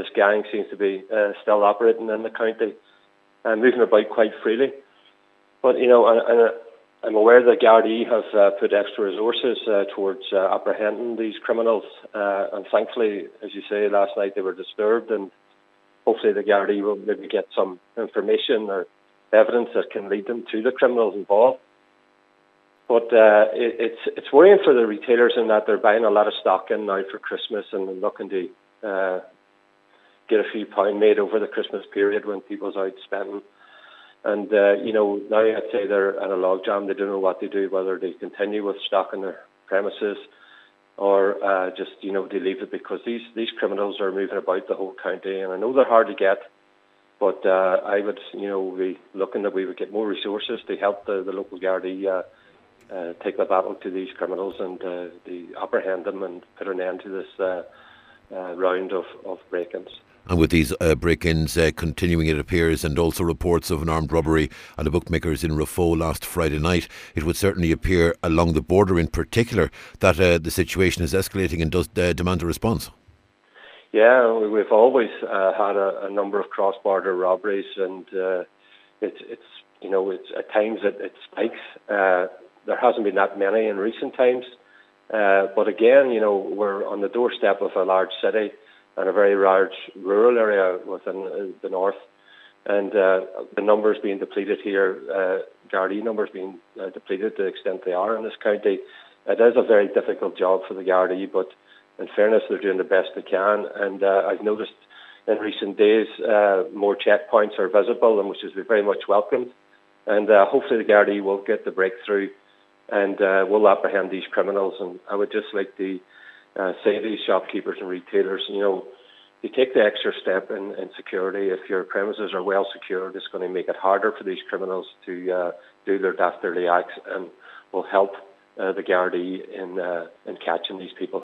this gang seems to be still operating in the county and moving about quite freely. But, I'm aware that Gardaí have put extra resources towards apprehending these criminals. And thankfully, as you say, last night they were disturbed, and hopefully the Gardaí will maybe get some information or evidence that can lead them to the criminals involved. But it's worrying for the retailers in that they're buying a lot of stock in now for Christmas and looking to get a few pound made over the Christmas period when people's out spending. And, now I'd say they're at a logjam. They don't know what to do, whether they continue with stock in their premises or just, they leave it, because these criminals are moving about the whole county. And I know they're hard to get, but I would, be looking that we would get more resources to help the local Gardaí take the battle to these criminals and apprehend them and put an end to this round of break-ins. And with these break-ins continuing, it appears, and also reports of an armed robbery at a bookmaker's in Raphoe last Friday night, it would certainly appear along the border in particular that the situation is escalating and does demand a response. Yeah, we've always had a number of cross-border robberies, and it's at times it spikes. There hasn't been that many in recent times, but again, we're on the doorstep of a large city and a very large rural area within the north, and the numbers being depleted here, Gardaí numbers being depleted to the extent they are in this county. It is a very difficult job for the Gardaí, but in fairness, they're doing the best they can. And I've noticed in recent days more checkpoints are visible, and which is very much welcomed. And hopefully the Gardaí will get the breakthrough and will apprehend these criminals. And I would just like to say to these shopkeepers and retailers, you take the extra step in security. If your premises are well secured, it's going to make it harder for these criminals to do their dastardly acts, and will help the Gardaí in catching these people.